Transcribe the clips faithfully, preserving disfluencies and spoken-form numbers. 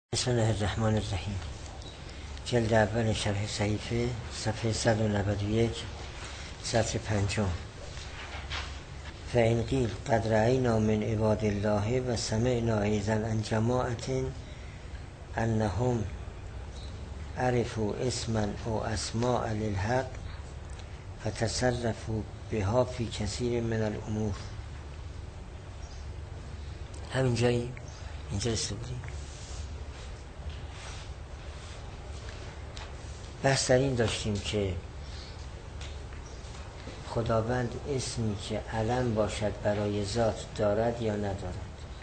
بسم الله الرحمن الرحیم. جلد اول شرح صحیفه، صفحه صد و نود و یک، سطر پنجم. فإن قیل قد رأینا من عباد الله و سمعنا ایضا عن جماعة انهم عرفوا اسما او اسماء للحق فتصرفوا بها فی کثیر من الامور. همین جایی اینجا رسیده بودیم. بحث در این داشتیم که خداوند اسمی که علم باشد برای ذات دارد یا ندارد،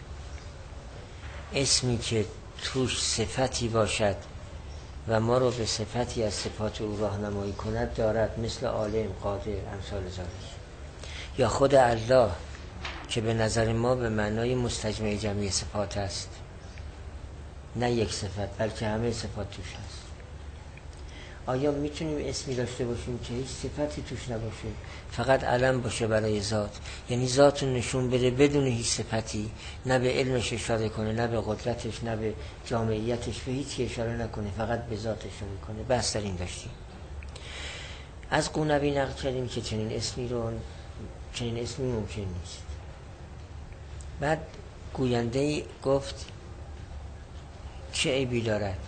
اسمی که توش صفتی باشد و ما رو به صفتی از صفات او راهنمایی کند دارد، مثل عالم، قادر، امثال ذالک. یا خود الله که به نظر ما به معنای مستجمع جمعی صفات است، نه یک صفت بلکه همه صفات توش هست. آیا میتونیم اسمی داشته باشیم که هیچ صفتی توش نباشه، فقط علم باشه برای ذات، یعنی ذات رو نشون بده بدون هیچ صفتی، نه به علمش اشاره کنه، نه به قدرتش، نه به جامعیتش، به هیچی اشاره نکنه، فقط به ذات اشاره کنه؟ بحث در این داشتیم. از قونبی نقل کردیم که چنین اسمی رو چنین اسمی ممکن نیست. بعد گوینده گفت چه عیبی دارد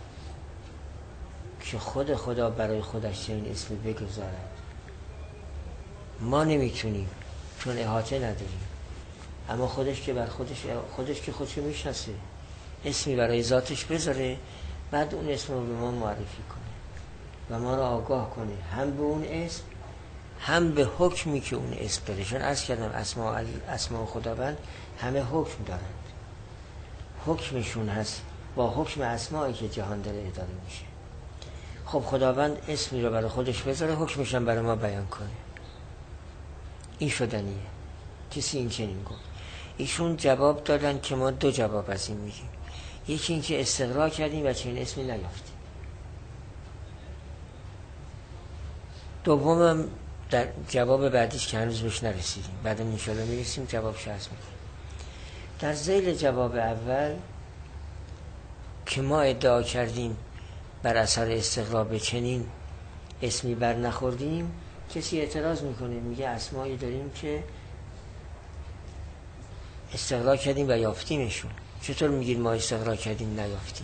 که خود خدا برای خودش چنین اسمی بگذارد؟ ما نمیتونیم چون احاطه نداریم، اما خودش که بر خودش خودش که خودشو میشناسه، اسمی برای ذاتش بذاره، بعد اون اسم رو به ما معرفی کنه و ما رو آگاه کنه هم به اون اسم هم به حکمی که اون اسم داره. چون عرض کردم اسماء اسماء خداوند همه حکم دارند، حکمشون هست با حکم اسمایی که جهان داره اداره میشه. خب خداوند اسمی رو برای خودش بذاره، حکمش هم برای ما بیان کنه. این شدنیه. کسی این چنین گفت. ایشون جواب دادن که ما دو جواب از این میگیم. یکی این که استقرا کردیم و چنین اسمی نیافتیم. دومم در جواب بعدیش که هنوز بهش نرسیدیم، بعد انشاءالله میرسیم جوابش عرض میکنیم. در ذیل جواب اول که ما ادعا کردیم بر اثر استقرا به چنین اسمی بر نخوردیم، کسی اعتراض میکنه، میگه اسمایی داریم که استقرا کردیم و یافتیمشون، چطور میگید ما استقرا کردیم نیافتیم؟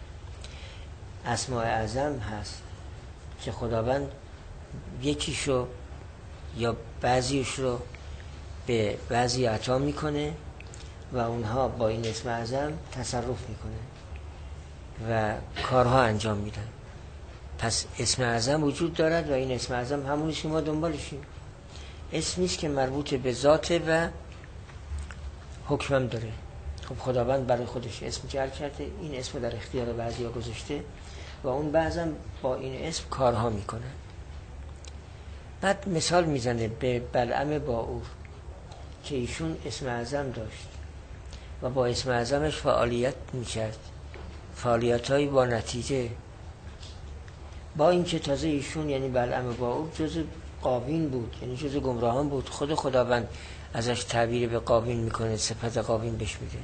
اسماء اعظم هست که خداوند یکیشو یا بعضیش رو به بعضی عطا میکنه و اونها با این اسم اعظم تصرف میکنه و کارها انجام میدن. پس اسم اعظم وجود دارد و این اسم اعظم همونیست که ما دنبالشیم. اسمیست که مربوط به ذاته و حکمم داره. خب خداوند برای خودش اسم جعل کرده، این اسم در اختیار بعضیا گذاشته و اون بعضم با این اسم کارها میکنن. بعد مثال میزنه به بلعم باعور که ایشون اسم اعظم داشت و با اسم اعظمش فعالیت میکرد، فعالیت‌هایی با نتیجه، با اینکه تازه ایشون یعنی بلعم باعور جز قاوین بود، یعنی جز گمراهان بود. خود خداوند ازش تعبیر به قاوین میکنه، صفت قاوین بهش میده.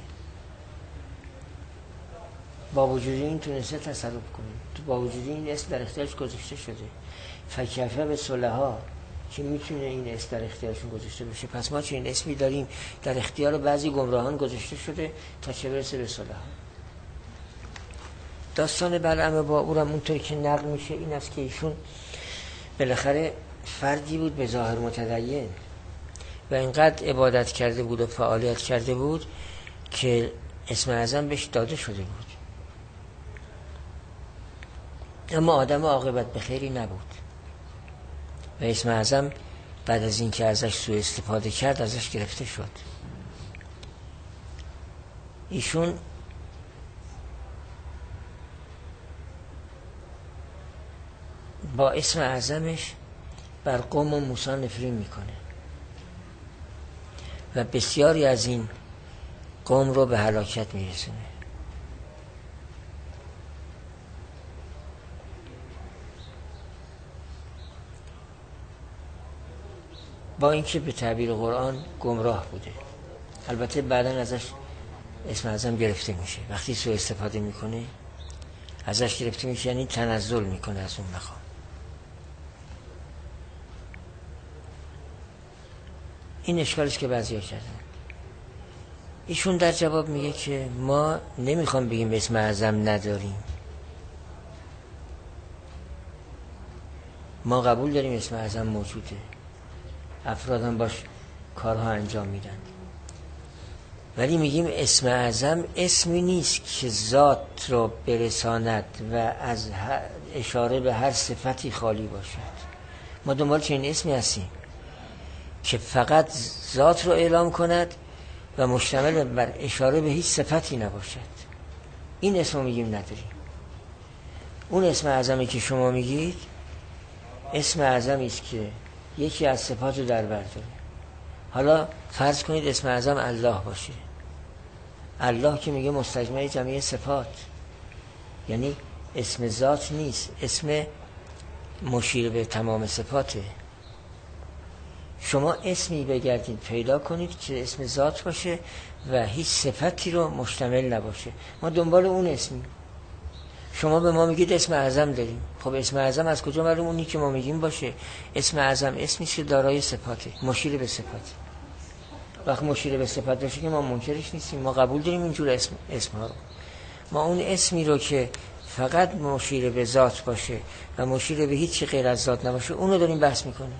با وجود این تونسته تصرف کنه، با وجود این اسم در اختیارش گذاشته شده. فکیفه به صلحا که میتونه این اسم در اختیارشون گذاشته بشه. پس ما چه این اسمی داریم در اختیار بعضی گمراهان گذاشته شده تا چه برسه به صلحا. داستان بلعم باعور هم اونطوری که نقل میشه این است که ایشون بالاخره فردی بود به ظاهر متدین و اینقدر عبادت کرده بود و فعالیت کرده بود که اسم اعظم بهش داده شده بود، اما آدم عاقبت به خیری نبود و اسم اعظم بعد از این که ازش سوء استفاده کرد ازش گرفته شد. ایشون با اسم اعظمش بر قوم و موسی نفرین میکنه و بسیاری از این قوم رو به هلاکت میرسونه. با اینکه به تعبیر قرآن گمراه بوده. البته بعداً ازش اسم اعظم گرفته میشه. وقتی سوء استفاده میکنه ازش گرفته میشه، یعنی تنزل میکنه از اون مقام. این اشکالیست که بعضیا کردن. ایشون در جواب میگه که ما نمیخوام بگیم اسم اعظم نداریم، ما قبول داریم اسم اعظم موجوده، افراد هم باش کارها انجام میدن، ولی میگیم اسم اعظم اسمی نیست که ذات رو برساند و از اشاره به هر صفتی خالی باشد. ما دنبال چنین اسمی هستیم که فقط ذات رو اعلام کند و مشتمل بر اشاره به هیچ صفتی نباشد. این اسم رو میگیم نداریم. اون اسم اعظمی که شما میگید اسم اعظمی است که یکی از صفات رو در بر داره. حالا فرض کنید اسم اعظم الله باشه. الله که میگه مستجمع جمعی صفات، یعنی اسم ذات نیست، اسم مشیر به تمام صفاته. شما اسمی بگردید پیدا کنید که اسم ذات باشه و هیچ صفتی رو مشتمل نباشه، ما دنبال اون اسمی. شما به ما میگید اسم اعظم داریم، خب اسم اعظم از کجا معلوم اونی که ما میگیم باشه؟ اسم اعظم اسمی که دارای صفاته، مشیر به صفات. وقت مشیر به صفات باشه که ما منکرش نیستیم، ما قبول داریم اینجور اسم اسم ها رو. ما اون اسمی رو که فقط مشیر به ذات باشه و مشیر به هیچ غیر از ذات نباشه اونو داریم بحث میکنیم.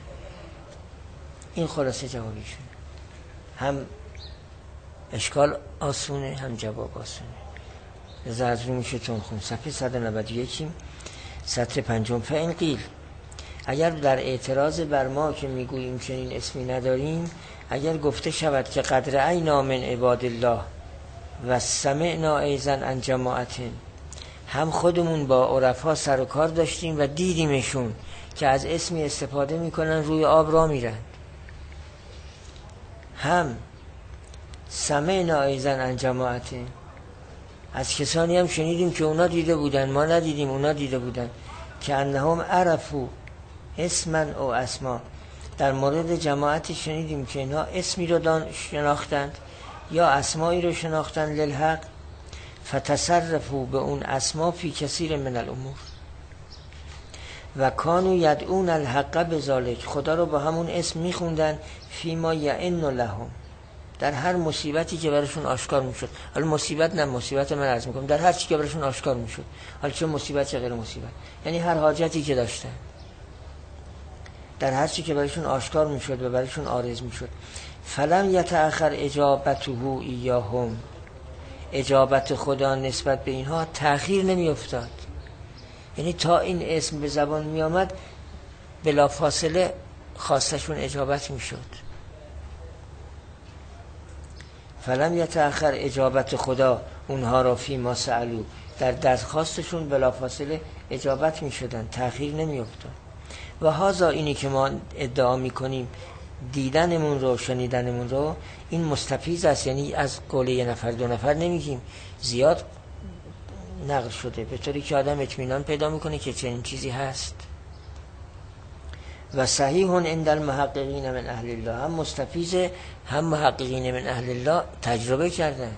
این خلاصه جوابیشون. هم اشکال آسونه هم جواب آسونه. لذا از رو میشه تون خون. صفحه صد و نود و یک سطر پنجم. فإن قیل، اگر در اعتراض بر ما که میگوییم چنین اسمی نداریم، اگر گفته شود که قد رأینا من عباد الله و سمعنا ایضا عن جماعت، هم خودمون با عرفا سر و کار داشتیم و دیدیمشون که از اسمی استفاده میکنن روی آب را میرن، هم سمعنا ایضا عن جماعت، از کسانی هم شنیدیم که اونا دیده بودن ما ندیدیم، اونا دیده بودن، که انهم عرفو اسما او اسما، در مورد جماعتی شنیدیم که اینها اسمی رو شناختند یا اسمایی رو شناختند للحق، فتصرفوا به اون اسما فی کثیر من الامور و کانوا یدعون الحق بذالک، خدا رو با همون اسم میخوندن، فیما یئن لهم، در هر مصیبتی که براشون آشکار میشد. حالا مصیبت نه مصیبت من عرض میکنم، در هر چی که براشون آشکار میشد، حالا چه مصیبت چه غیر مصیبت، یعنی هر حاجتی که داشتن، در هر چی که براشون آشکار میشد و براشون عارض میشد. فلم یتأخر اجابته ایاهم، اجابت خدا نسبت به اینها تأخیر نمی افتاد، یعنی تا این اسم به زبان می آمد بلا فاصله خواستشون اجابت می شد. فلم یتأخر اجابت خدا اونها را فی ما سألو، در درخواستشون بلا فاصله اجابت می شدن، تأخیر نمی افتاد. و هازا، اینی که ما ادعا می کنیم دیدنمون رو شنیدنمون رو، این مستفیض است، یعنی از قول یه نفر دو نفر نمیگیم، زیاد نقل شده، به طوری که آدم اطمینان پیدا میکنه که چنین چیزی هست. و صحیح عند المحققین من اهل الله، هم مستفیض هم محققین من اهل الله تجربه کردن،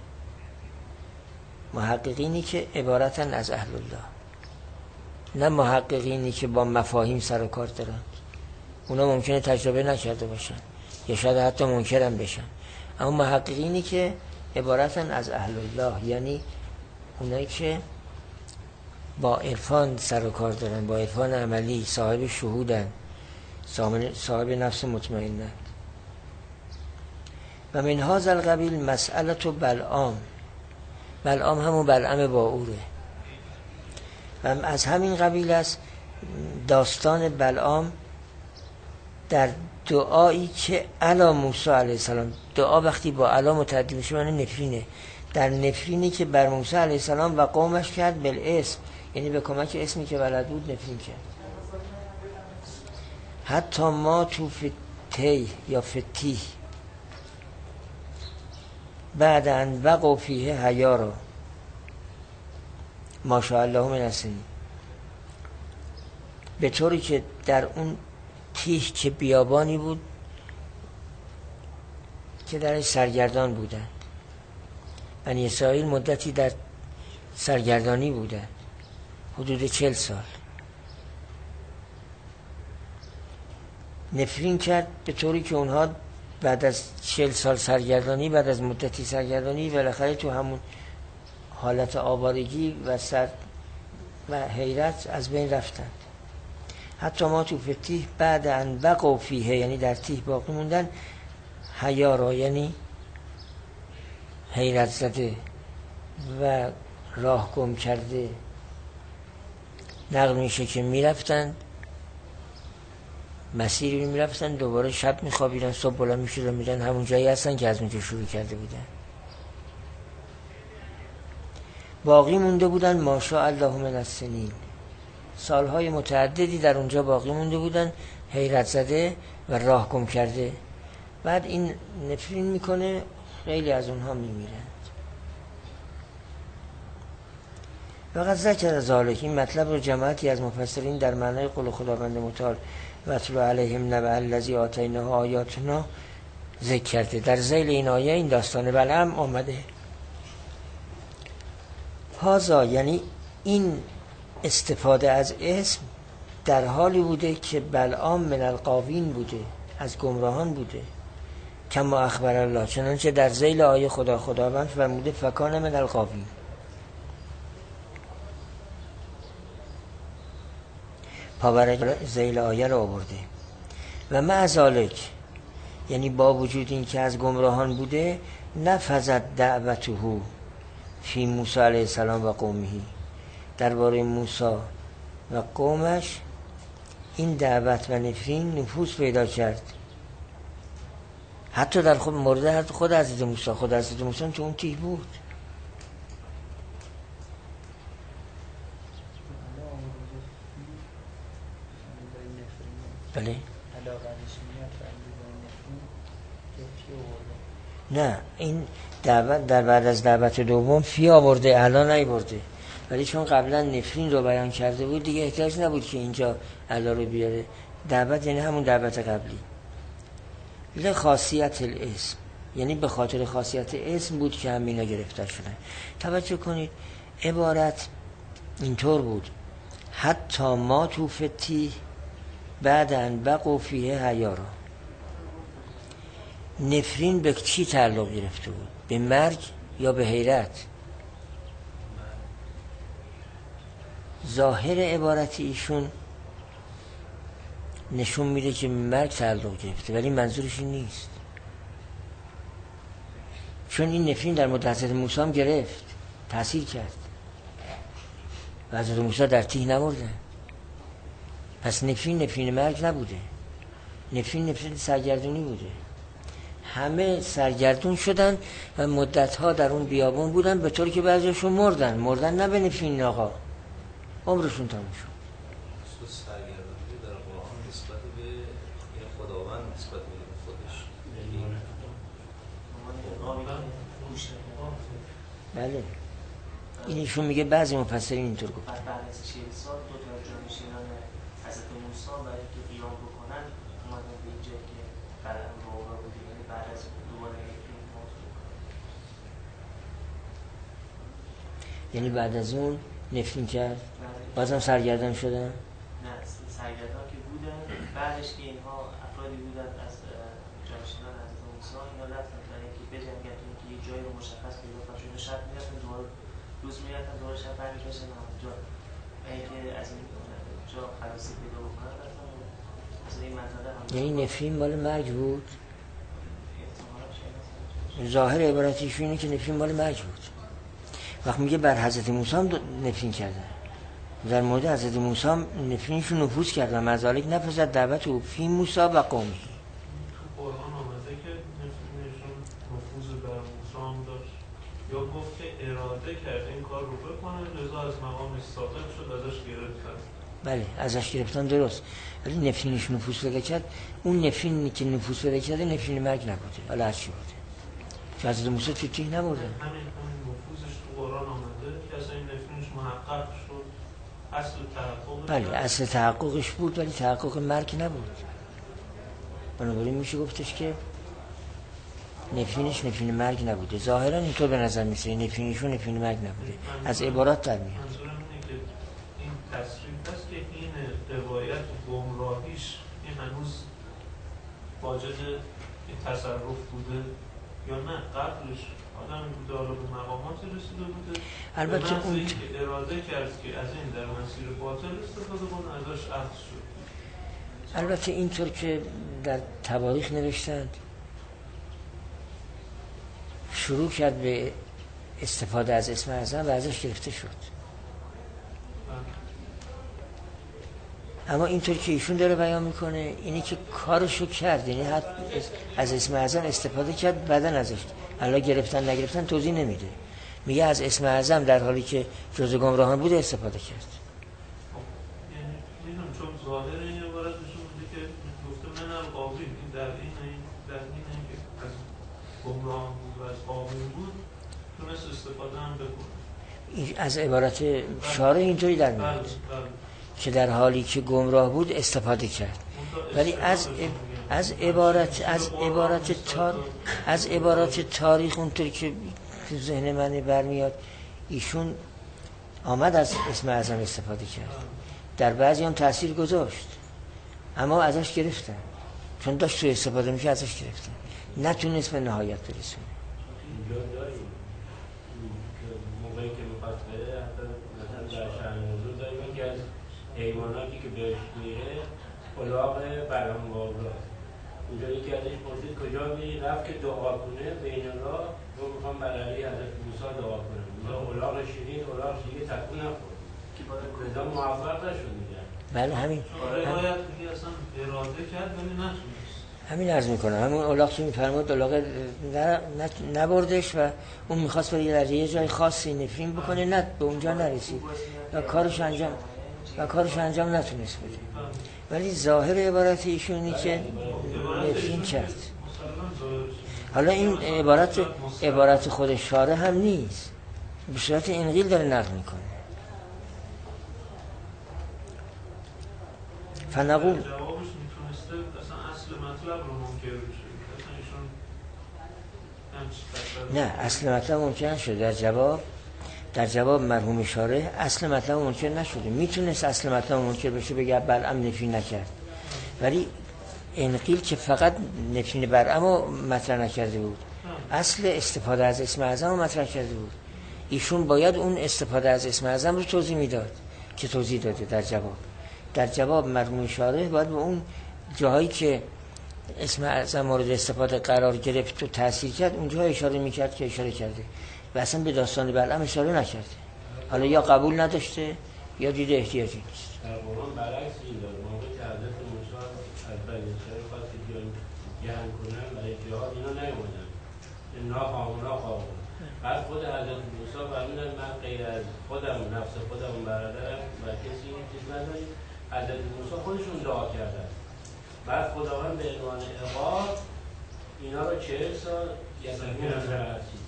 محققینی که عبارتن از اهل الله، نه محققینی که با مفاهیم سر و کار دارن، اونا ممکنه تجربه نکرده باشن یا شاید حتی منکرم بشن، اما محققینی که عبارتن از اهل الله، یعنی اونایی که با عرفان سر و کار دارن، با عرفان عملی، صاحب شهودن، صاحب نفس مطمئنه. و من هذا القبیل مسئله بلعام، بلعام همون بلعم باوره، و از همین قبیل است داستان بلعام در دعایی که علی موسی علیه السلام، دعا وقتی با علی متعدی میشه معنی نفرینه، در نفرینی که بر موسی علیه السلام و قومش کرد بالاسم، یعنی به کمک اسمی که بلد بود نفرین کرد. حتی ما تو فتی یا فتی بعد ان وقع فیه حیارا ماشاءالله من السنین، به طوری که در اون تیه که بیابانی بود که درش سرگردان بودن، بنی اسرائیل مدتی در سرگردانی بودن، حدود چل سال. نفرین کرد به طوری که اونها بعد از چل سال سرگردانی، بعد از مدتی سرگردانی، بالاخره تو همون حالت آوارگی و سر و حیرت از بین رفتند. حتی ما تو فتیح بعد ان بقوا فیه، یعنی در تیه باقی موندن، حیارا یعنی حیرت زده و راه گم کرده، نقل میشه که میرفتن مسیری رو میرفتن، دوباره شب میخوابیدن، صبح بلند میشدن میرن همون جایی هستن که از اونجا شروع کرده بودن. باقی مونده بودن ماشاء الله من السنین، سالهای متعددی در اونجا باقی مونده بودن، حیرت زده و راه گم کرده. بعد این نفرین میکنه، خیلی از اونها میمیرند. وقت ذکر ذالک، این مطلب رو جماعتی از مفسرین در معنای قول خداوند متعال و اتلو علیهم نبأ الذی آتیناه آیاتنا ذکر کرده. در ذیل این آیه این داستان بلعم آمده. هازا یعنی این استفاده از اسم در حالی بوده که بلعام من الغاوین بوده، از گمراهان بوده. کما اخبر الله، چنانچه در ذیل آیه خدا خداوند فرموده فکان من الغاوین. پاور ذیل آیه رو آورده. و مع ذالک یعنی با وجود این که از گمراهان بوده، نفذت دعوته فی موسی علیه السلام و قومه، درباره موسی و قومش این دعوت و نفرین نفوذ پیدا کرد. حتی در خود مورد خود حضرت موسی، خود حضرت موسی تو اون تیه بود. بله نه، این دعوت در بعد از دعوت دوم فی آورده، اعلا نیورده، ولی چون قبلا نفرین رو بیان کرده بود دیگه احتیاج نبود که اینجا اعلا رو بیاره. دعوت یعنی همون دعوت قبلی. لخاصیت الاسم یعنی به خاطر خاصیت اسم بود که همینا گرفتار شدن. توجه کنید عبارت اینطور بود: حتی ما تو فتی بعد ان بقوا فیه حیارا. نفرین به چی تعلق گرفته بود؟ به مرگ یا به حیرت؟ ظاهر عبارت ایشون نشون میده که مرگ تعلق گرفته، ولی منظورش این نیست. چون این نفرین در مدت حضرت موسی هم گرفت، تأثیر کرد و حضرت موسی در تیه نمرده. پس نفرین نفرین مرگ نبوده، نفرین نفرین سرگردونی بوده. همه سرگردون شدن و مدتها در اون بیابون بودن، به طوری که بعضیشون مردن. مردن نه به نفرین آقا، عمرشون تموم شد. سرگردونی در قرآن نسبت به خداوند، نسبت به خودش. بله این ایشون میگه، بعضی مفسرین اینطور گفت. بعد از چهل سال دو تا جانشینان حضرت موسی برای که قیام بکنن اومدن به اینجا که قلم روغا بودی، یعنی بعد از دوباره این موضوع یعنی بعد از اون نفرین کرد، بازم سرگردان شدن؟ نه سرگردان که بودن، بعدش که اینها افرادی بودن از جانشینان حضرت موسی، اینا رفتن برای اینکه بجنگن که یه جایی رو مشخص پیدا کنن، چون شب میرفتن دوباره روز میرفتن دوباره شب برمیگشتن اونجا، اینکه از این جا خلاصی پیدا بکنن رفتن از این منطقه. یعنی نفرین مال مرگ بود؟ ظاهر عبارتیشون اینه که نفرین مال مرگ بود. وقت میگه بر حضرت موسی هم نفرین کردن، در مورد حضرت موسی هم نفرینشون نفوذ کرد و مزالک نفذت دعوت او فی موسی و قومه. قرآن آمده که نفرینشون نفوذ بر موسی هم داشت، یا گفت که اراده کرد این کار رو بکنه، لذا از مقامش ساقط شد، ازش گرفتن. بله ازش گرفتن، درست، ولی نفرینش نفوذ پیدا کرد. اون نفرینی که نفوذ پیدا کرده نفرین مرگ نبوده، حالا هرچی بوده، که حضرت موسی تو تیه نبوده. همین همین نفوذش تو قرآن آمده که اصلا این نفرینش محقق شد، اصل تحقق. بله اصل تحققش بود، ولی تحقق مرگ نبود. بنابراین میشه گفتش که نفرینش نفرین مرگ نبوده. ظاهرا اینطور به نظر میسه نفرینشون نفرین مرگ نبوده، از عبارات در میاد. منظورم اینه که این تصریف هست که این روایت گمراهیش این هنوز واجد این تصرف بوده یا نه قبلش آدم بوده حالا به مقاماتی رسیده بوده، البته به اون این که اراده کرد که از این در مسیر باطل استفاده کنه ازش اخذ شد. البته اینطور که در تواریخ نوشتند شروع کرد به استفاده از اسم اعظم و ازش گرفته شد. اما اینطور که ایشون داره بیان میکنه اینی که کارشو کرد، یعنی حتی از اسم اعظم استفاده کرد بعدن ازش الان گرفتن نگرفتن توضیح نمیده، میگه از اسم اعظم در حالی که جزء گمراهان بوده استفاده کرد. یعنی میدونم چون ظاهر این عبارت نشون میده که گفته من القابل این در این این در این که از گمراه بود و از قابل بود تونست استفاده هم بکنه. از عبارت شارع اینطوری در میاد که در حالی که گمراه بود استفاده کرد، ولی از از عبارت از عبارت تار از عبارت تاریخ اونطور که تو ذهن من برمیاد ایشون آمد از اسم اعظم استفاده کرد، در بعضی هم تأثیر گذاشت اما ازش گرفتن چون داشت تو استفاده میشه ازش گرفتن، نتونست به نهایت برسونه. موقعی که میخواست بره حتی مثلا در شهر موضوع داریم که از حیواناتی که بهش میره الاغ برهنگاوراست. اونجا یکی ازش پرسید کجا میری؟ رفت که دعا کنه بین راه رو میخوام برای حضرت موسی دعا کنم. اونجا الاغ شیرین الاغ شیرین تکون نخورد کجا موفق نشد میگن. بله همین روایت میگه اصلا اراده کرد ولی نتونست. همین عرض میکنم همون الاغ که میفرمود الاغ نبردش و اون میخواست بره در یه جای خاصی نفرین بکنه، نه به اونجا نرسید و کارش انجام و کارش انجام نتونست بده. ولی ظاهر عبارت ایشون اینه که نفرین کرد. حالا این عبارت عبارت خود شارع هم نیست، به صورت انقیل داره نقل میکنه. فنقول جوابش میتونسته اصلا اصل مطلب رو منکر بشه، اصلا ایشون نه اصل مطلب ممکن شده در جواب در جواب مرحوم شارع اصل مطلب منکر نشده، میتونست اصل مطلب منکر بشه بگه بلعم نفرین نکرد، ولی انقیل که فقط نفرین برعم رو مطرح نکرده بود، اصل استفاده از اسم اعظم رو مطرح کرده بود. ایشون باید اون استفاده از اسم اعظم رو توضیح میداد که توضیح داده در جواب. در جواب مرحوم شارع باید به اون جاهایی که اسم اعظم مورد استفاده قرار گرفت و تأثیر کرد اونجا اشاره میکرد که اشاره کرده و اصلا به داستان بلعم اشاره نکرده. حالا یا قبول نداشته یا دیده احتیاجی نیست. در قرآن برعکس این داد، موقعی که حضرت موسی از بنی اسرائیل خواست که بیان جنگ کنن برای جهاد اینا نیومدن، اینا خامونا خامون. بعد خود حضرت موسی فرمودن من غیر از خودم نفس خودم برادرم و کسی چیز نداریم. حضرت موسی خودشون دعا کردن، بعد خداوند به عنوان عقاب اینا رو چهل سال یسمون از رعسید.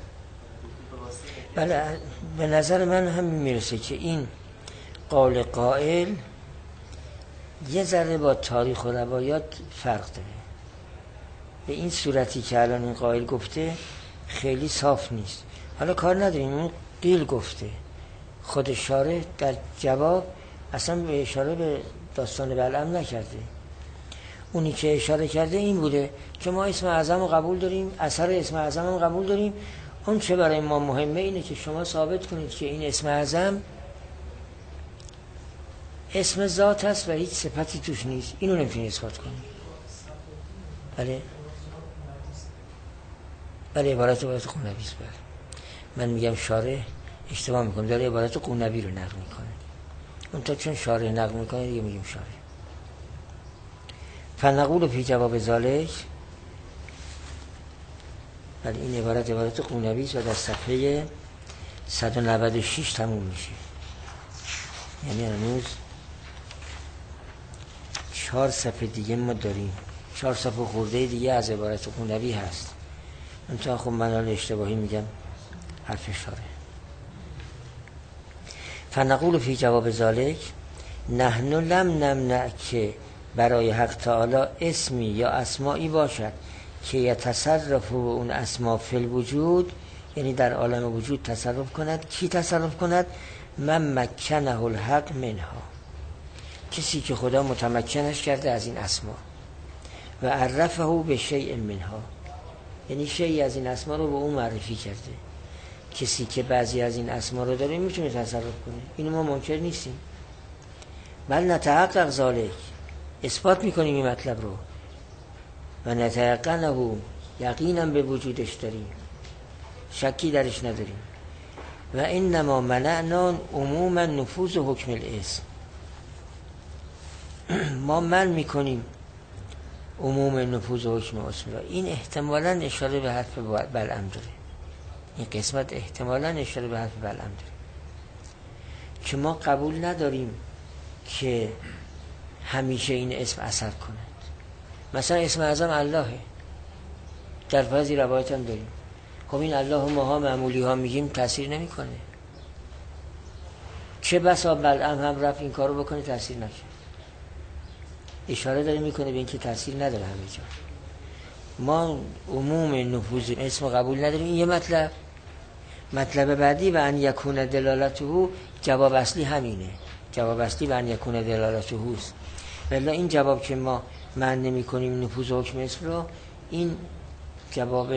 بله به نظر من هم میرسه که این قول قائل یه ذره با تاریخ و روایات فرق داره. به این صورتی که الان این قائل گفته خیلی صاف نیست. حالا کار نداریم، اون قیل گفته، خود شارع در جواب اصلا به اشاره به داستان بلعم نکرده. اونی که اشاره کرده این بوده که ما اسم اعظم رو قبول داریم، اثر اسم اعظم رو قبول داریم. اون چه برای ما مهمه اینه که شما ثابت کنید که این اسم اعظم اسم ذات هست و هیچ صفتی توش نیست. اینو نمیتونی اثبات کنی. بله بله عبارت عبارت قونبی است. من میگم شارع اشتباه میکنم، داره عبارت قونبی رو نقل میکنه. اون تا چون شارع نقل میکنه دیگه میگیم شارع. فنقول فی جواب ذالک، بله این عبارت عبارت قونبی است و در صفحه صد و نود و شش تموم میشه. یعنی هنوز چهار صفحه دیگه ما داریم، چهار صفحه خورده دیگه از عبارت قونبی هست. منتها خب من حالا اشتباهی میگم حرف شاره. فنقول فی جواب ذالک نحن لم نمنع که برای حق تعالی اسمی یا اسمایی باشد که یتصرف اون اسما فی الوجود، یعنی در عالم وجود تصرف کند. کی تصرف کند؟ من مکنه الحق منها، کسی که خدا متمکنش کرده از این اسما. و عرفه به شیء منها، یعنی شیء از این اسما رو به اون معرفی کرده. کسی که بعضی از این اسما رو داره میتونه تصرف کنه، اینو ما منکر نیستیم. بل نتحقق ذالک، اثبات میکنیم این مطلب رو. و نتیقنه، یقینا به وجودش داریم، شکی درش نداریم. و انما منعنا عموما نفوذ حکم الاسم، ما من میکنیم عموم نفوذ حکم اسم را. این احتمالاً اشاره به حرف بلعم داره، این قسمت احتمالاً اشاره به حرف بلعم داره که ما قبول نداریم که همیشه این اسم اثر کند. مثلا اسم اعظم اللهه، در بعضی روایت هم داریم. خب این الله ماها معمولی ها میگیم تأثیر نمیکنه. چه بسا بلعم هم رفت این کارو بکنه تأثیر نکنه. اشاره داره میکنه به اینکه تأثیر نداره همه جا. ما عموم نفوذ اسم قبول نداریم. این یه مطلب. مطلب بعدی و ان یکون دلالته، جواب اصلی همینه. جواب اصلی و ان یکون دلالته است. ولی این جواب که ما من نمی کنیم نفوذ حکم اسم رو، این جواب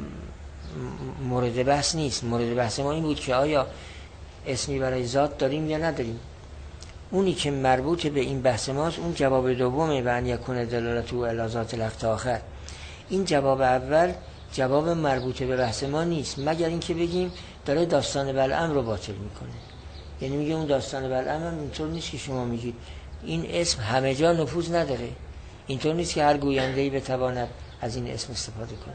مورد بحث نیست. مورد بحث ما این بود که آیا اسمی برای ذات داریم یا نداریم. اونی که مربوط به این بحث ماست اون جواب دومه و ان یکون دلالته الی ذات الحق آخر. این جواب اول جواب مربوط به بحث ما نیست، مگر اینکه بگیم داره داستان بلعم رو باطل میکنه. یعنی میگه اون داستان بلعم هم اینطور نیست که شما میگید این اسم همه جا نفوذ نداره، اینطور نیست که هر گوینده‌ای بتواند از این اسم استفاده کنه.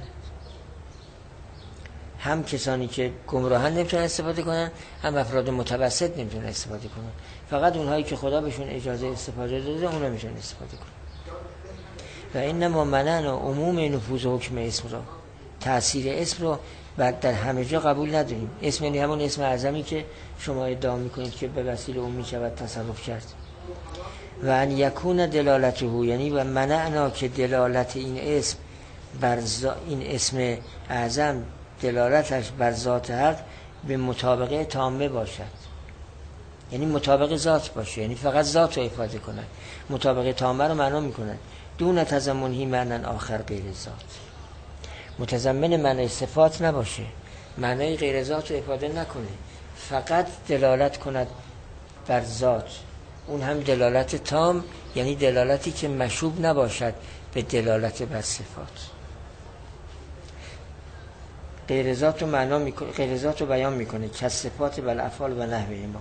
هم کسانی که گمراهن نمیتونن استفاده کنن، هم افراد متوسط نمیتونن استفاده کنن. فقط اونهایی که خدا بهشون اجازه استفاده داده اونا میتونن استفاده کنن. و انما منعنا عموم نفوذ حکم اسم رو، تأثیر اسم رو بعد در همه جا قبول نداریم. اسم یعنی همون اسم اعظمی که شما ادعا میکنید که به وسیله اون میشود تصرف کرد. و ان یکون دلالته، یعنی و منعنا که دلالت این اسم بر این اسم اعظم دلالتش بر ذات حق به مطابقه تامه باشد، یعنی مطابق ذات باشه، یعنی فقط ذات رو افاده کنند. مطابق تامه رو معنا میکنند دون تضمنهی معنی آخر غیر ذات، متضمن معنی صفات نباشه، معنی غیر ذات رو افاده نکنه، فقط دلالت کند بر ذات. اون هم دلالت تام، یعنی دلالتی که مشوب نباشد به دلالت بر صفات. غیر ذات رو معنا میکنه، غیر ذات رو بیان میکنه که صفات بل افعال و نحوه ما.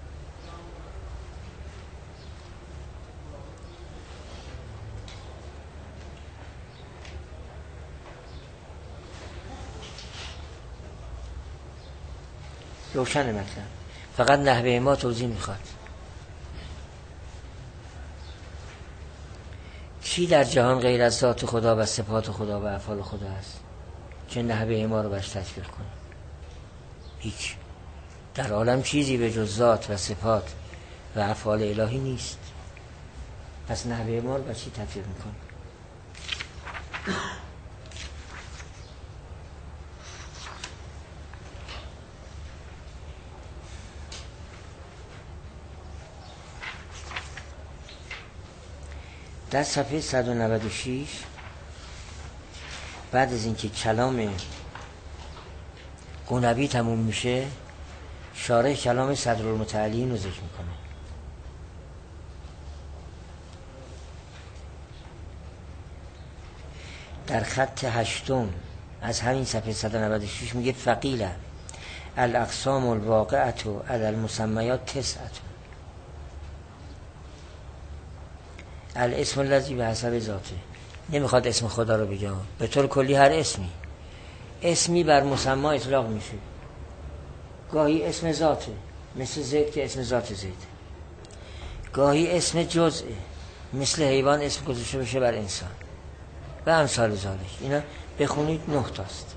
روشن مطلب، فقط نحوه ما توضیح میخواد. چی در جهان غیر از ذات خدا و صفات خدا و افعال خدا است که نحوه ما رو برش تطبیق کنه؟ هیچ. در عالم چیزی به جز ذات و صفات و افعال الهی نیست. پس نحوه ما رو برش تطبیق میکنه؟ در صفحه صد و نود و شش بعد از اینکه کلام قنبی تموم میشه، شارح کلام صدرالمتعلین رو ذکر میکنه. در خط هشتم از همین صفحه صد و نود و شش میگه فقیله الاقسام الواقعه علی المسمیات تسعه، الاسم الذی به حسب ذاته. نمیخواد اسم خدا رو بگم، به طور کلی هر اسمی اسمی بر مسما اطلاق میشه. گاهی اسم ذاته مثل زید که اسم ذات زید، گاهی اسم جزء مثل حیوان اسم گذاشته بشه بر انسان و امثال ذالک. اینا بخونید نه تاست.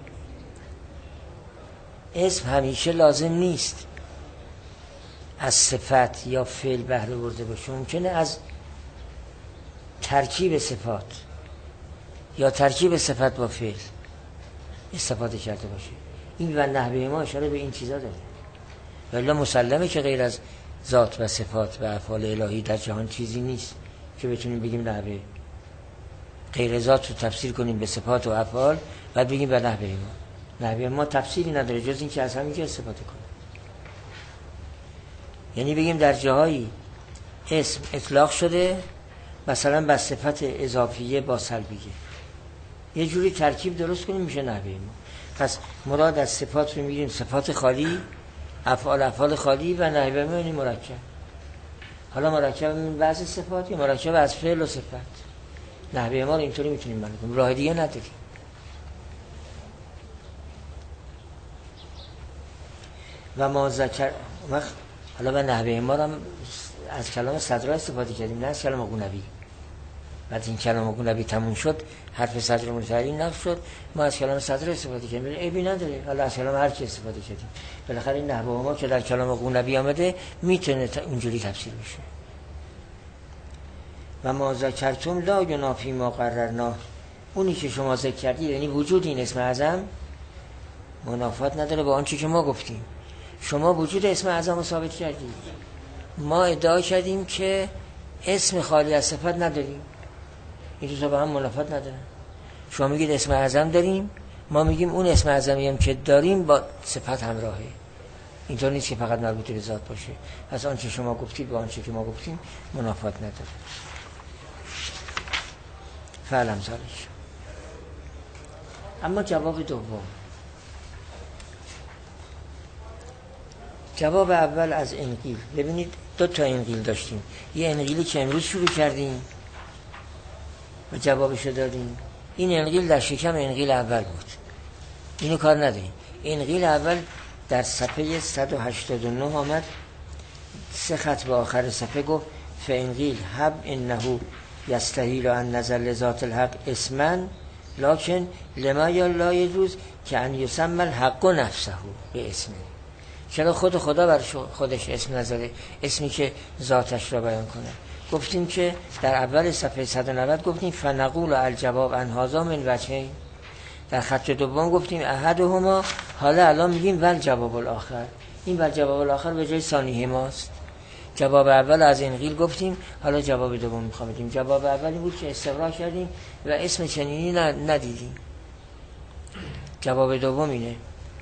اسم همیشه لازم نیست از صفت یا فعل بهره برده باشه، ممکنه از ترکیب صفات یا ترکیب صفت با فعل استفاده کرده باشه. این و نحوه ما اشاره به این چیزا داره. ولی مسلمه که غیر از ذات و صفات و افعال الهی در جهان چیزی نیست که بتونیم بگیم نحوه. غیر ذات رو تفسیر کنیم به صفات و افعال بعد بگیم به نحوه ما. نحوه ما تفسیری نداره جز این که از همینجا استفاده کنیم. یعنی بگیم در جاهایی اسم اطلاق شده مثلا بر صفت اضافیه با سلبیه، یه جوری ترکیب درست کنیم میشه نحوه ما. پس مراد از صفات رو میگیریم صفات خالی، افعال افعال خالی و نحوه ما یعنی مرکب. حالا مرکب من بعضی صفات یا مرکب از فعل و صفت. نحوه ما رو اینطوری میتونیم معلوم کنیم، راه دیگه نداریم. و ما ذکر حالا به نحوه ما رو از کلام صدرا استفاده کردیم نه از کلام قونبی. بعد این کلام قونبی تموم شد حرف صدر متعین نفس شد ما از کلام صدر استفاده کردیم عیبی نداره. حالا از کلام هر کی استفاده کردیم بالاخره این نحوه ما که در کلام قونبی آمده میتونه اونجوری تفسیر بشه. و ما ذکرتم لا ینافی ما قررنا، اونی که شما ذکر کردید یعنی وجود این اسم اعظم منافات نداره با آنچه که ما گفتیم. شما وجود اسم اعظم رو ثابت کردید، ما ادعا کردیم که اسم خالی از صفت نداریم. این دو تا با هم منافات ندارن. شما میگید اسم اعظم داریم، ما میگیم اون اسم اعظمی هم که داریم با صفت همراهه. اینطور نیست که فقط مربوط به ذات باشه. پس آنچه شما گفتید با آنچه که ما گفتیم منافات نداره. فعلا ذالک. اما جواب دوم، جواب اول از انقیل. ببینید دو تا انقیل داشتیم، یه انقیلی که امروز شروع کردیم و جوابشو دادیم. این انقیل در شکم انقیل اول بود، اینو کار نداریم. انقیل اول در صفحه صد و هشتاد و نه آمد، سه خط به آخر صفحه گفت فانقیل حب انه یستحیل ان نزل ذات الحق اسمن لکن لما یا لا یجوز که ان یسمى الحق نفسه به اسم. چرا خود خدا بر خودش اسم نذاره، اسمی که ذاتش را بیان کنه. گفتیم که در اول صفحه صد و نود گفتیم فنقول الجواب عن هذا من وجهین. در خط دوم گفتیم احدهما، حالا الان میگیم ول جواب الاخر. این ول جواب الاخر به جای ثانیه ماست. جواب اول از انقیل گفتیم، حالا جواب دوم میخوام بدیم. جواب اولی بود که استقرا کردیم و اسم چنینی ندیدیم. جواب دوم اینه،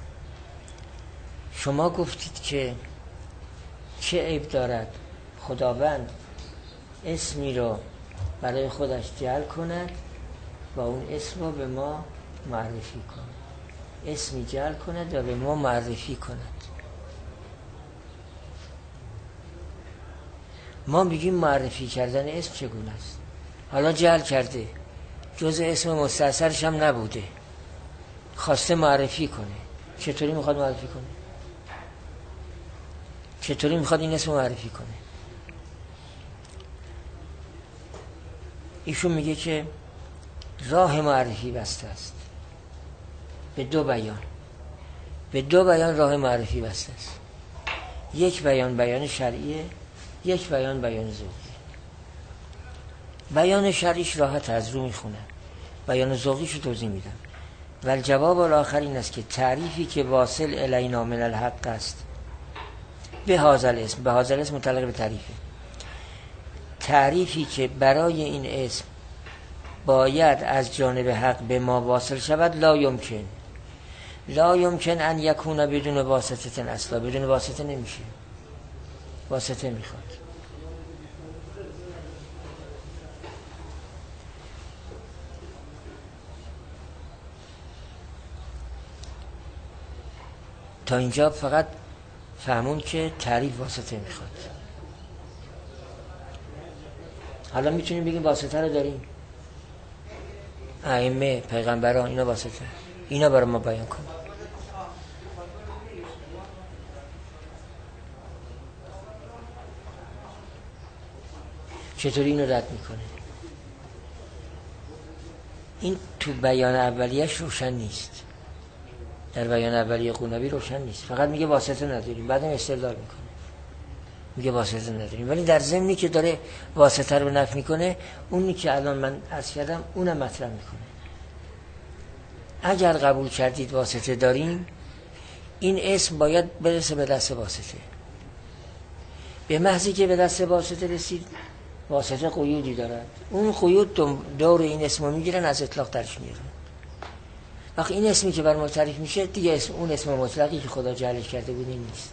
شما گفتید که چه عیب دارد خداوند اسمی رو برای خودش جعل کند و اون اسم رو به ما معرفی کند. اسمی جعل کند و به ما معرفی کند. ما میگیم معرفی کردن اسم چگونه است؟ حالا جعل کرده، جز اسم مستأثرش هم نبوده، خواسته معرفی کنه. چطوری میخواد معرفی کنه؟ چطوری میخواد این اسم معرفی کنه؟ ایشون میگه که راه معرفی بسته است به دو بیان. به دو بیان راه معرفی بسته است. یک بیان بیان شرعیه، یک بیان بیان ذوقی. بیان شرعیش راحت از رو میخونه، بیان ذوقیش رو توضیح میدم. ولی جواب الاخر این است که تعریفی که واصل الینا من الحق است به هذا الاسم، به هذا الاسم متعلق به تعریفه، تعریفی که برای این اسم باید از جانب حق به ما واصل شود لا یمکن لا یمکن ان یکون بدون واسطه اصلا. بدون واسطه نمیشه، واسطه میخواد. تا اینجا فقط فهمون که تعریف واسطه میخواد. حالا میتونیم بگیم واسطه رو داریم، ائمه، پیغمبران، اینا واسطه، اینا برای ما بیان کنه. چطوری اینو رد میکنه؟ این تو بیان اولیش روشن نیست، در بیان اولیه قونبی روشن نیست، فقط میگه واسطه نداریم، بعدم استدلال میکنه میگه واسطه نداریم. ولی در ضمنی که داره واسطه رو نفی میکنه، اونی که الان من عرض کردم اونم مطرح میکنه. اگر قبول کردید واسطه داریم، این اسم باید برسه به دست واسطه. به محضی که به دست واسطه رسید، واسطه قیودی دارد، اون قیود دور این اسم رو میگیرن، از اطلاق درش میارن. وقتی این اسمی که بر ما تعریف میشه دیگه اسم، اون اسم مطلقی که خدا جعلش کرده بوده نیست،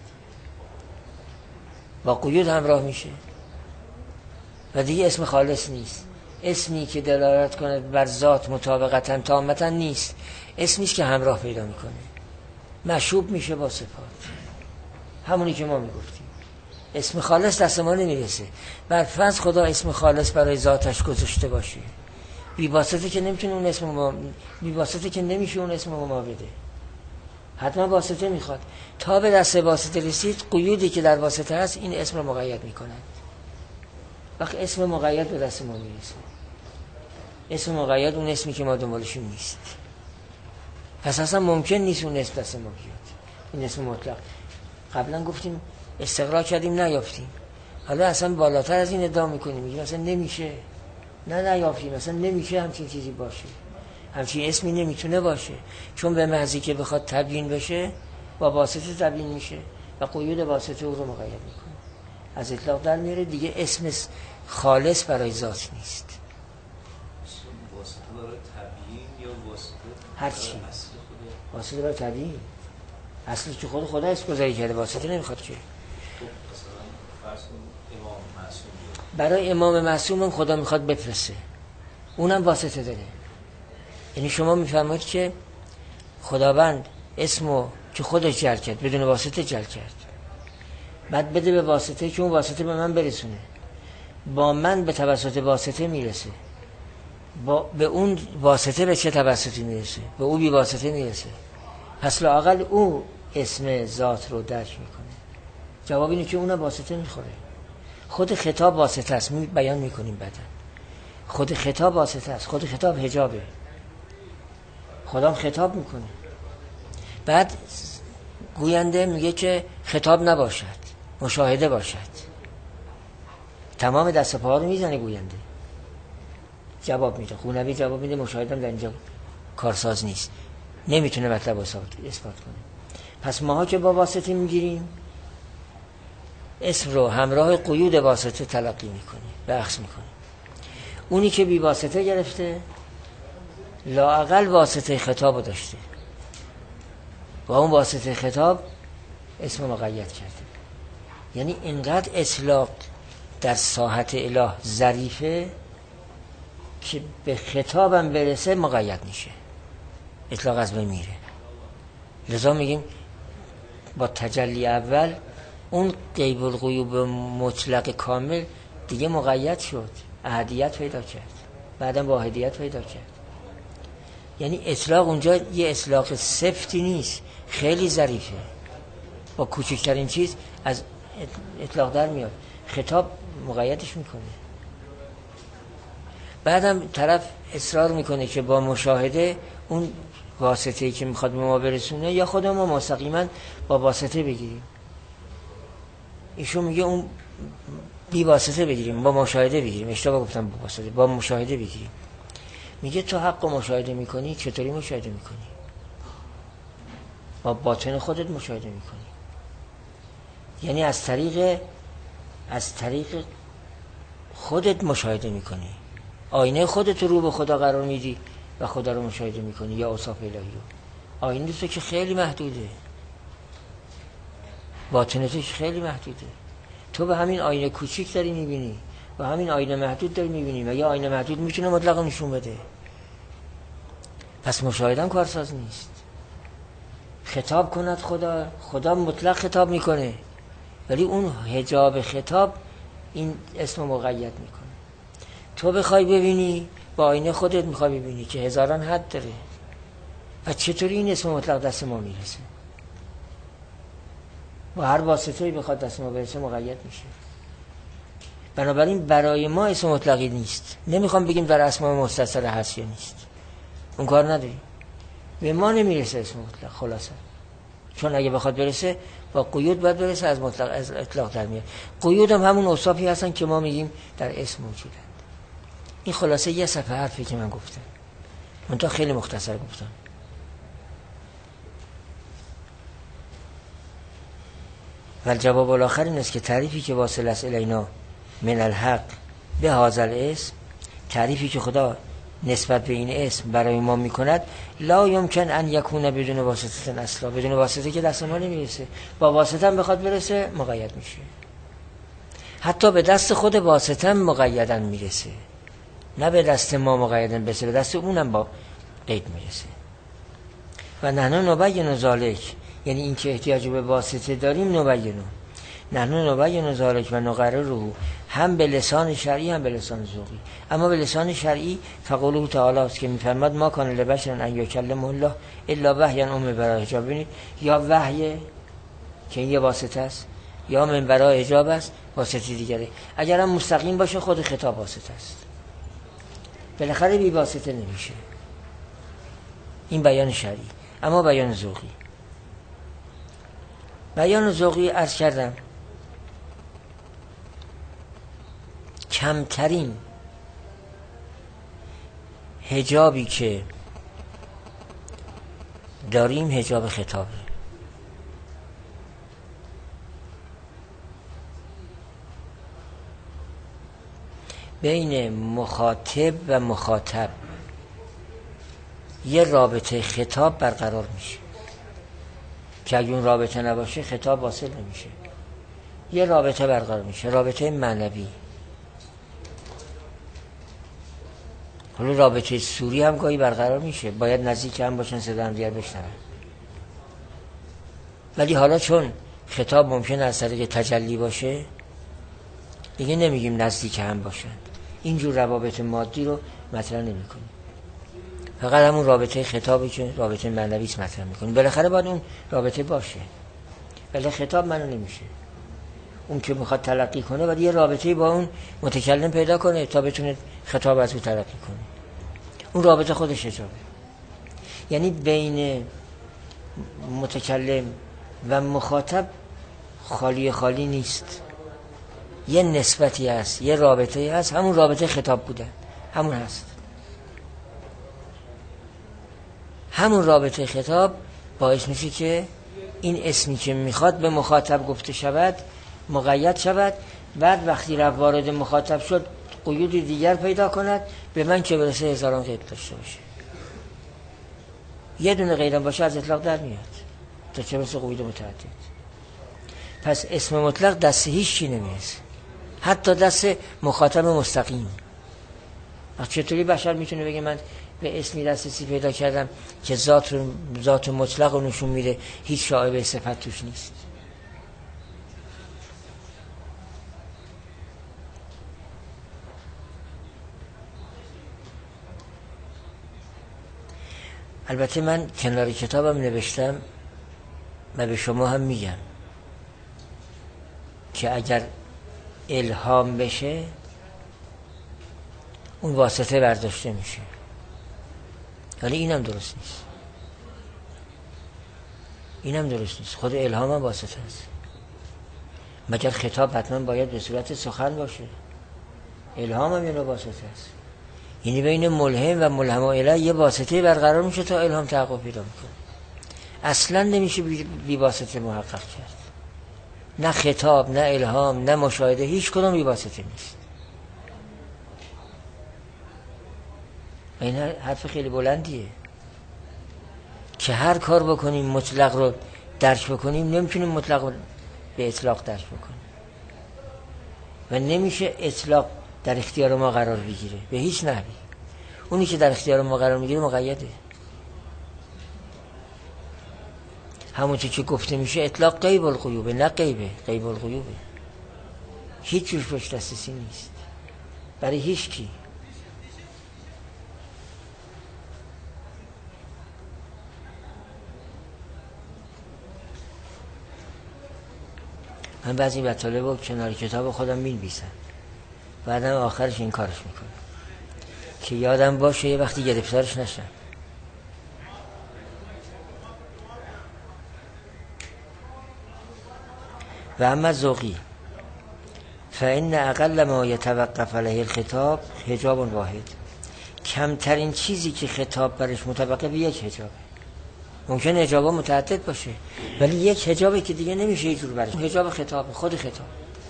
با قیود همراه میشه و دیگه اسم خالص نیست. اسمی که دلالت کنه بر ذات مطابقتا تامتا نیست، اسمیش که همراه پیدا میکنه، مشوب میشه با صفات. همونی که ما میگفتیم اسم خالص دست ما نمیرسه. بر فرض خدا اسم خالص برای ذاتش گذاشته باشه، بی واسطه که نمیتونه اون اسم ما، بی واسطه که نمیشه اون اسم ما بده، حتما واسطه میخواد. تا به دست واسطه رسید، قیودی که در واسطه هست این اسم رو مقید میکنند. وقتی اسم مقید به دست ما میرسه، اسم مقید اون اسمی که ما دنبالشون نیست، پس اصلا ممکن نیست اون اسم دست ما بیاد. این اسم مطلق قبلا گفتیم استقرار کردیم نیافتیم، حالا اصلا بالاتر از این ادعا میکنیم، میگیم اصلا نمیشه، نه نیافتیم، اصلا نمیشه همچین چیزی باشه، همچین اسمی نمیتونه باشه، چون به محضی که بخواد تبیین بشه با واسطه تبیین میشه و قیود واسطه او رو مقید میکنه، از اطلاق در میاره، دیگه اسم خالص برای ذات نیست. واسطه برای تبیین یا واسطه هر چی برای اصل خدا؟ واسطه برای تبیین، اصلی که خود خدا اسم گذاری کرده، واسطه نمیخواد که. برای امام معصوم خدا میخواد بفرسته، اونم واسطه داره. یعنی شما میفهمید که خداوند اسمو که خودش جعل کرد بدون واسطه جعل کرد، بعد بده به واسطه که اون واسطه به من برسونه، با من به توسط واسطه میرسه، با به اون واسطه به چه توسطی میرسه؟ به او بی واسطه میرسه. پس لااقل او اسم ذات رو درک میکنه. جواب اینه که اون واسطه میخوره. خود خطاب واسطه است، می بیان میکنیم بعدا. خود خطاب واسطه است، خود خطاب حجابه، خدا خطاب میکنه. بعد گوینده میگه که خطاب نباشد، مشاهده باشد. تمام دست پاها رو میزنه گوینده، جواب میده. خونوی جواب میده، مشاهده هم در اینجا کارساز نیست، نمیتونه مطلب اثبات کنه. پس ماها که با واسطه میگیریم، اسم رو همراه قیود واسطه تلقی میکنیم و اخذ میکنیم. اونی که بی واسطه گرفته، لااقل واسطه خطاب داشته، با اون واسطه خطاب اسم مقید کرده. یعنی اینقدر اطلاق در ساحت اله ظریفه که به خطابم برسه مقید میشه، اطلاق از بین میره. لذا میگیم با تجلی اول اون غیب الغیوب مطلق کامل دیگه مقید شد، احدیت پیدا کرد، بعدم واحدیت پیدا کرد. یعنی اطلاق اونجا یه اطلاق سفتی نیست، خیلی ظریفه، با کوچکترین چیز از اطلاق در میاد، خطاب مقیدش میکنه. بعدم طرف اصرار میکنه که با مشاهده اون واسطه‌ای که میخواد به ما برسونه یا خود ما مستقیما با واسطه بگیریم. ایشون میگه اون بی واسطه بگیریم، با مشاهده بگیریم. اشتباه گفتم، با واسطه، با مشاهده بگیریم. میگه تو حق و مشاهده میکنی، چطوری مشاهده میکنی؟ با باطن خودت مشاهده میکنی، یعنی از طریق از طریق خودت مشاهده میکنی، آینه خودت رو به خدا قرار میدی و خدا رو مشاهده میکنی یا اوصاف الهی رو. آینه تو که خیلی محدوده، باطن تو که خیلی محدوده. تو به همین آینه کوچیک داری میبینی و همین آینه محدود داری میبینی و یا آینه محدود میتونه مطلق نشون بده. پس مشاهده هم کارساز نیست. خطاب کند خدا، خدا مطلق خطاب میکنه، ولی اون حجاب خطاب این اسم مقید میکنه. تو بخوای ببینی، با آینه خودت میخوای ببینی که هزاران حد داره. و چطوری این اسم مطلق دست ما میرسه؟ با هر واسطه‌ای بخواد دست ما برسه مقید میشه. بنابراین برای ما اسم مطلقی نیست. نمیخوام بگیم در اسماء مستصغر هست یا نیست، اون کار نداریم. به ما نمیرسه اسم مطلق خلاصه، چون اگه بخواد برسه با قیود باید برسه، از مطلق از اطلاق در میاد. قیود هم همون اوصافی هستن که ما میگیم در اسم موجودن. این خلاصه یه صفحه حرفی که من گفتم، من تا خیلی مختصر گفتم. و الجواب الاخر این است که تعریفی که واصل است الینا من الحق به هذا الاسم، تعریفی که خدا نسبت به این اسم برای ما میکند، لا یمکن ان یکون بدون واسطه اصلا، بدون واسطه که دست ما نمیرسه، با واسطه هم بخواد برسه مقید میشه، حتی به دست خود واسطه هم مقیدن میرسه، نه به دست ما مقیدن برسه، به دست اونم با قید میرسه. و نحن نبین ذالک، یعنی این که احتیاج به واسطه داریم نبینو، نحن نبین ذالک و نقرره، هم به لسان شرعی هم به لسان ذوقی. اما به لسان شرعی فقوله تعالی است که میفرماد ما کان لبشر ان یکلمه الله الا وحیا ام برای حجاب. ببینید یا وحی که این یه واسطه است، یا من برای حجاب است واسطه دیگره. اگر هم مستقیم باشه خود خطاب واسطه است، بالاخره بی واسطه نمیشه. این بیان شرعی. اما بیان ذوقی، بیان ذوقی عرض کردم کمترین حجابی که داریم حجاب خطابه. بین مخاطب و مخاطب یه رابطه خطاب برقرار میشه که اگه اون رابطه نباشه خطاب واصل نمیشه. یه رابطه برقرار میشه، رابطه معنوی. حالا رابطه سوری هم گاهی برقرار میشه، باید نزدیک هم باشن صدا هم دیگر بشنون. ولی حالا چون خطاب ممکنه از طریق تجلی باشه دیگه نمیگیم نزدیک هم باشن، اینجور روابط مادی رو مطرح نمی کنیم، فقط همون رابطه خطابی که رابطه معنوی است مطرح میکنیم. بالاخره باید اون رابطه باشه، ولی خطاب منو نمیشه. اون که میخواد تلقی کنه باید یه رابطه با اون متکلم پیدا کنه تا بتونه خطاب از اون تلقی کنه. اون رابطه خودش حجابه. یعنی بین متکلم و مخاطب خالی خالی نیست، یه نسبتی هست، یه رابطه هست، همون رابطه خطاب بودن همون هست. همون رابطه خطاب باعث میشه که این اسمی که میخواد به مخاطب گفته شود مقید شود، بعد وقتی رفت وارد مخاطب شد قیود دیگر پیدا کند، به من که برسه هزاران قید داشته باشه. یه دونه قیدم باشه از اطلاق در میاد تا چه برسه قیود متعدد. پس اسم مطلق دست هیچ چی نمیرسه، حتی دست مخاطب مستقیم. چطوری بشر میتونه بگه من به اسمی دسترسی پیدا کردم که ذات رو ذات مطلق رو نشون میده، هیچ شایبه صفت توش نیست؟ البته من کنار کتابم نوشتم و به شما هم میگم که اگر الهام بشه اون واسطه برداشته میشه، ولی اینم درست نیست. اینم درست نیست. خود الهام هم واسطه است، مگر خطاب حتما باید به صورت سخن باشه؟ الهام هم یه نوع واسطه است. یعنی بین ملهم و ملهم الیه یه واسطه برقرار میشه تا الهام تحقق پیدا میکنه. اصلا نمیشه بی, بی واسطه محقق کرد. نه خطاب، نه الهام، نه مشاهده، هیچ کدوم بی واسطه نیست. این حرف خیلی بلندیه که هر کار بکنیم مطلق رو درک بکنیم، نمیتونیم مطلق رو به اطلاق درک بکنیم و نمیشه اطلاق در اختیار ما قرار بگیره به هیچ نحوی. اونی که در اختیار ما قرار میگیره مقیده. همون چی که گفته میشه اطلاق غیب الغیوبه، نه غیبه، غیب الغیوبه. هیچ جوش پشت دسترسی نیست برای هیچ کی. من بعضی مطالب رو کنار کتاب خودم می‌نویسم، بعدم آخرش این کارش میکنم که یادم باشه یه وقتی گرفتارش نشم. و اما ذوقی فإن اقل ما يتوقف علیه الخطاب حجاب واحد، کمترین چیزی که خطاب برش متوقف یک حجابه. ممکنه حجابا متعدد باشه، ولی یک حجابی که دیگه نمیشه یه جور برش. حجاب خطاب، خود خطاب،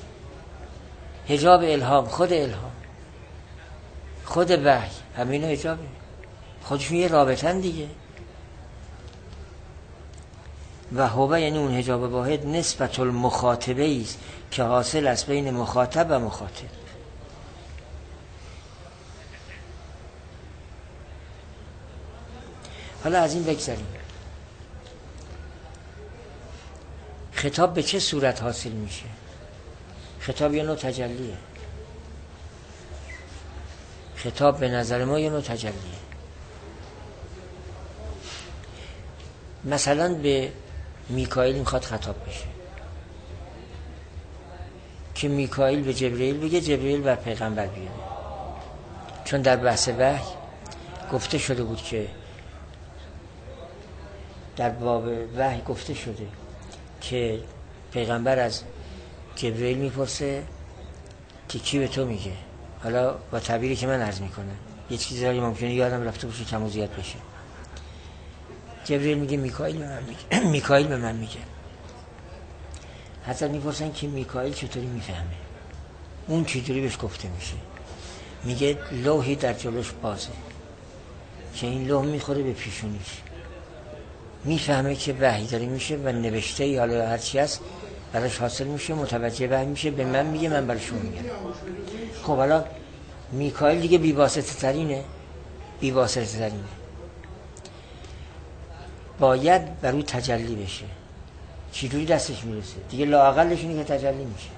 حجاب الهام، خود الهام، خود وحی، همه اینا حجابه، خودشون یه رابطن دیگه. و هوه یعنی اون حجاب واحد نسبت المخاطبه است که حاصل است بین مخاطب و مخاطب. حالا از این بگذاریم، خطاب به چه صورت حاصل میشه؟ خطاب یه نوع تجلیه. خطاب به نظر ما یه نوع تجلیه. مثلا به میکائیل میخواد خطاب بشه که میکائیل به جبرئیل بگه جبرئیل بر پیغمبر بیاره، چون در بحث وحی گفته شده بود که در باب وحی گفته شده که پیغمبر از جبرئیل میپرسه که کی به تو میگه. حالا با تعبیری که من عرض میکنم، یه چیزایی ممکنه یادم رفته باشه کم و زیاد بشه. جبرئیل میگه میکائیل به من میگه میکائیل به من میگه. حضرت میپرسن که میکائیل چطوری میفهمه؟ اون چطوری بهش گفته میشه؟ میگه لوحی در جلوش بازه که این لوح میخوره به پیشونیش، میفهمه که وحی داره میشه و نوشته ای حالا هرچی هست براش حاصل میشه، متوجه وحی میشه، به من میگه، من براش میگم. خب حالا میکائیل دیگه بی‌واسطه ترینه، بی‌واسطه ترینه، باید بر او تجلی بشه. چجوری دستش میرسه؟ دیگه لااقلش اینه که تجلی میشه.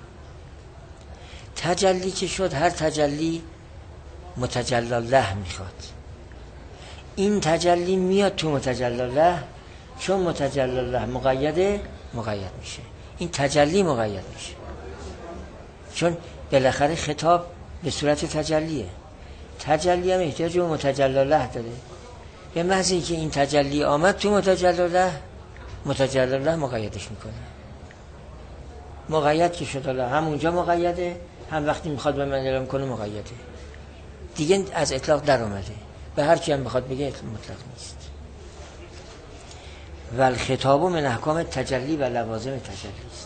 تجلی که شد، هر تجلی متجلی الله میخواد. این تجلی میاد تو متجلی الله، چون متجلی الله مقیده، مقید میشه. این تجلی مقید میشه، چون بالاخره خطاب به صورت تجلیه. تجلی هم احتیاج به متجلی الله داره. به محض اینکه این تجلی آمد تو متجلی الله، متجلی الله مقیدش میکنه. مقید که شد، الله هم اونجا مقیده، هم وقتی میخواد به من اعلام کنه مقیده. دیگه از اطلاق در اومده، به هر کی هم بخواد بگه مطلق نیست. و الخطاب من احکام تجلی و لوازم تجلی است.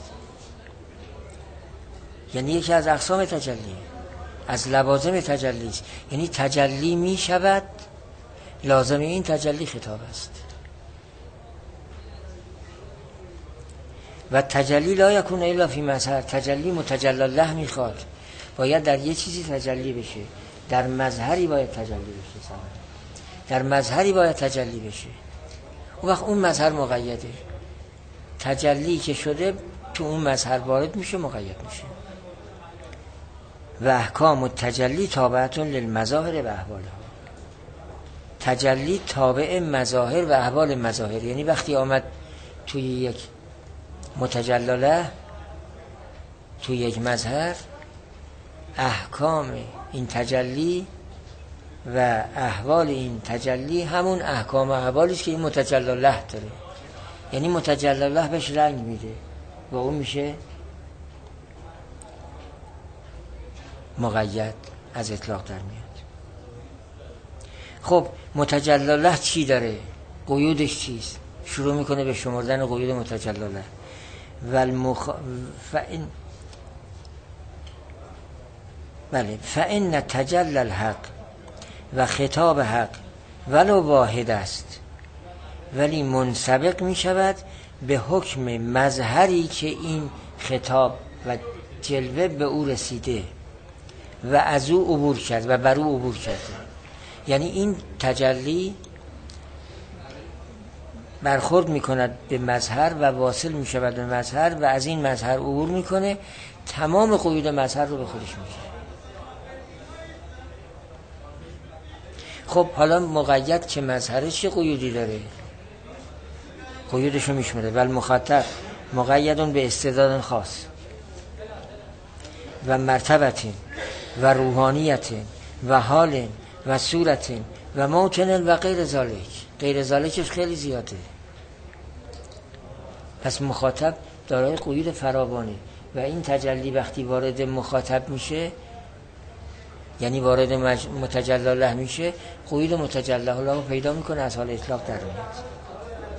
یعنی یکی از اقسام تجلیه، از لوازم تجلی است. یعنی تجلی می شود، لازم این تجلی خطاب است. و تجلی لا یکون الا فی مظهر، تجلی متجلی الله میخواد، باید در یه چیزی تجلی بشه، در مظهری باید تجلی بشه، در مظهری باید تجلی بشه. اون وقت اون مظهر مقیده، تجلی که شده تو اون مظهر وارد میشه، مقید میشه. و احکام التجلی تابعتون للمظاهر و احوالها. تجلی تابع مظاهر و احوال مظاهر، یعنی وقتی آمد توی یک متجلله، توی یک مظهر، احکام این تجلی و احوال این تجلی همون احکام و احوالیست که این متجلی الله داره. یعنی متجلی الله بهش رنگ میده و اون میشه مقید، از اطلاق در میاد. خب متجلی الله چی داره؟ قیودش چیست؟ شروع میکنه به شمردن قیود متجلی الله. والمخ... فإن بله فإن تجلی الحق و خطاب حق ولو واحد است، ولی منسبق می شود به حکم مظهری که این خطاب و جلوه به او رسیده و از او عبور کرد و بر او عبور کرده. یعنی این تجلی برخورد می کند به مظهر و واصل می شود به مظهر و از این مظهر عبور می کنه، تمام قیود مظهر رو به خودش می گیره. خب حالا مقید که مظهرش چه قیودی داره؟ قیودش رو میشمره. ولی مخاطب مقیدون به استعداد خاص و مرتبت و روحانیت و حال و صورت و موطن و غیر ذالک. غیر ذالکش خیلی زیاده. پس مخاطب دارای قیود فراوانه و این تجلی وقتی وارد مخاطب میشه، یعنی وارد متجلی الله میشه، قیود متجلی الله رو پیدا میکنه، از حال اطلاق در میاد.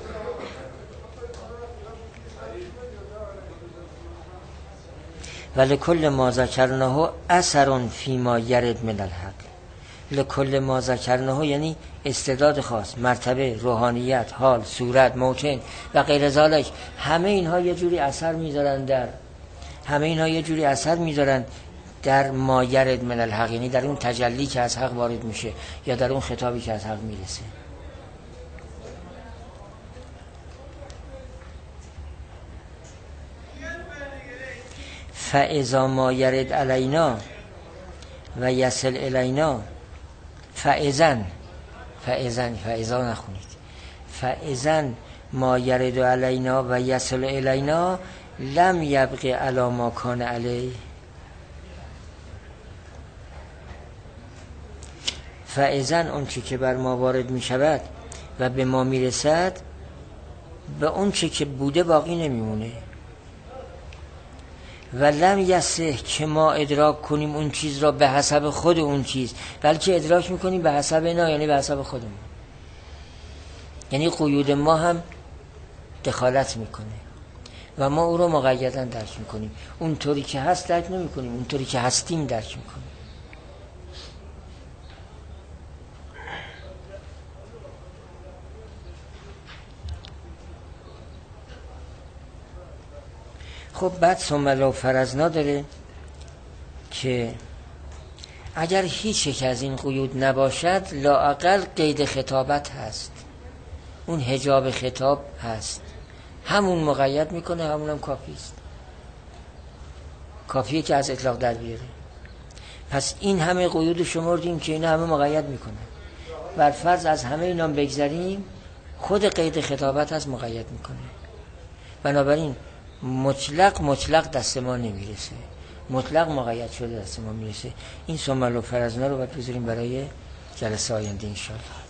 و لکل ما ذکرناه اثر فیما یرد من الحق. لکل ما ذکرناه یعنی استعداد خاص، مرتبه، روحانیت، حال، صورت، موطن و غیر ذالک، همه اینها یه جوری اثر میذارن در همه اینها یه جوری اثر میذارن در ما یرد من الحق، یعنی در اون تجلی که از حق وارد میشه یا در اون خطابی که از حق میرسه. فاذا ما یرد علینا و یصل الینا فاذن فاذن فاذا نخونید فاذن ما یرد علینا و یصل الینا لم یبقی علی ما کان علی. فاذن اون چی که بر ما وارد می شود و به ما می رسد، به اون چی که بوده باقی نمیمونه. و لم یصح که ما ادراک کنیم اون چیز را به حسب خود اون چیز، بلکه ادراک میکنیم به حسب اینا، یعنی به حسب خودمون. یعنی قیود ما هم دخالت میکنه و ما او رو مقیدا درک میکنیم. اونطوری که هست درک نمیکنیم، اونطوری که هستیم درک میکنیم. خب بعد ثم لو فرضنا داره که اگر هیچ یک از این قیود نباشد، لااقل قید خطابت هست، اون حجاب خطاب هست، همون مقید میکنه، همون هم کافی است، کافیه که از اطلاق در بیاره. پس این همه قیود شمردیم که اینا همه مقید میکنه. بر فرض از همه اینا بگذریم، خود قید خطابت هست مقید میکنه. بنابراین مطلق مطلق دست ما نمیرسه، مطلق مقید شده دست ما میرسه. این ثم لو فرضنا رو باید بذاریم برای جلسه آینده انشاءالله.